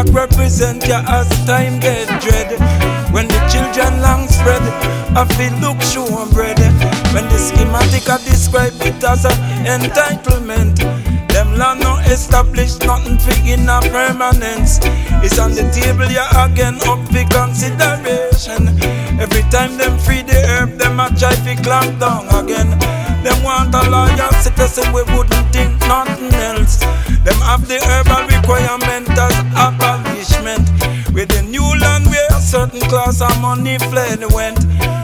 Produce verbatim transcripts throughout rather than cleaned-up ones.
Black represent ya as time get dread. When the children long spread, I feel look sure bread. When the schematic I describe it as a entitlement. Them land no establish nothing for inner permanence. It's on the table ya again up for consideration. Every time them free the herb, them a try to clamp down again. Them want a lawyer citizen, we wouldn't think nothing else. Them have the herbal requirement as abolishment. With the new land where a certain class of money fled went.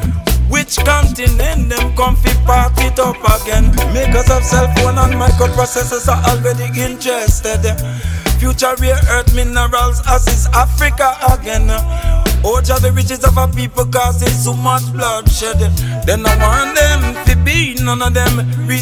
Which continent them come fi park it up again? Makers of cell phone and microprocessors are already interested. Future rare earth minerals as is Africa again. Urge the riches of a people causing so much bloodshed. Then I want them to be none of them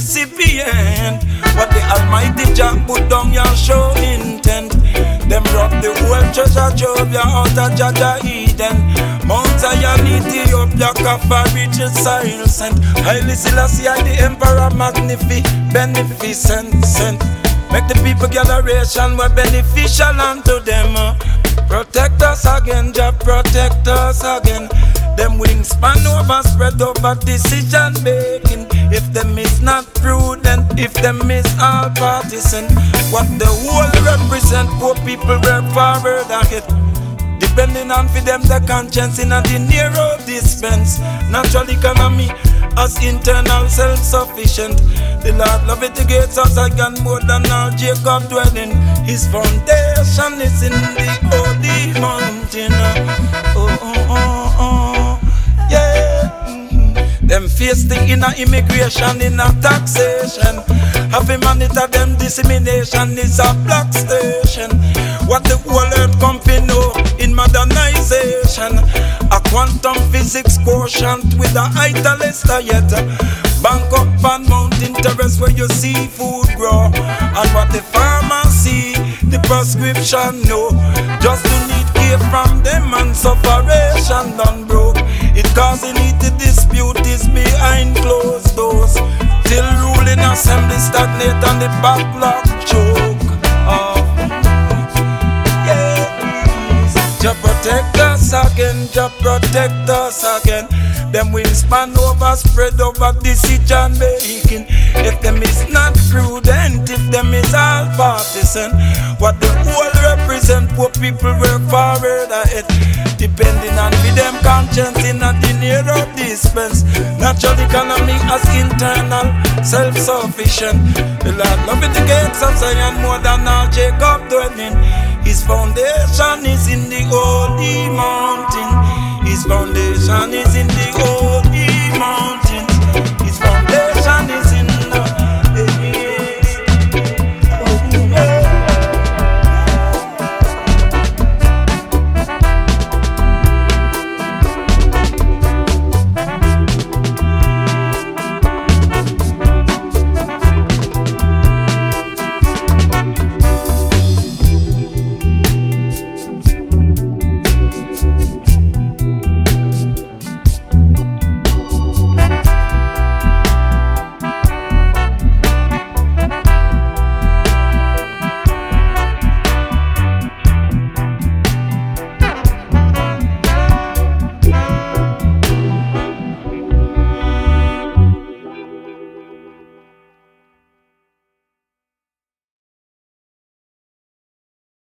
recipient. What the Almighty Jah put down your show intent. Them rob the whole treasure trove ya out of Jaja Eden. Mount Zion, Ethiopia, Kaffa, riches silent. Haile Selassie, the Emperor, magnificent, beneficent, sent. Make the people gatheration were beneficial unto them. Protect us again, Jah protect us again. Them wingspan over spread over decision making. If them is not prudent, if them is all partisan. What the whole represent, poor people work forward ahead. Depending on for them the conscience in a the narrow dispense. Natural economy as internal self-sufficient. The Lord love it, the gates of Zion more than all Jacob dwelling. His foundation is in the holy mountain. Oh, oh, oh, oh, yeah. Mm-hmm. Them face the inner immigration, inner taxation. Having monitor them dissemination is a black station. What the whole earth company know in modernization. A quantum physics quotient with a higher lester yet. Bank up and mountain terrace where you see food grow. And what the farmer see, the prescription know. Just to need care from them and sufferation done broke. It causing it to dispute is behind closed doors. Till ruling assembly stagnate and the backlog choke. Oh. Jah protect us again, Jah protect us again. Them wingspan over spread over decision making. If them is not prudent, if them is all partisan. What the whole represent, poor people work forward ahead. Depending on for them conscience in a the narrow dispense. Natural economy as internal self-sufficient. The Lord love it, the gates of Zion more than all Jacob dwelling. His foundation is in the holy mountain. His foundation is in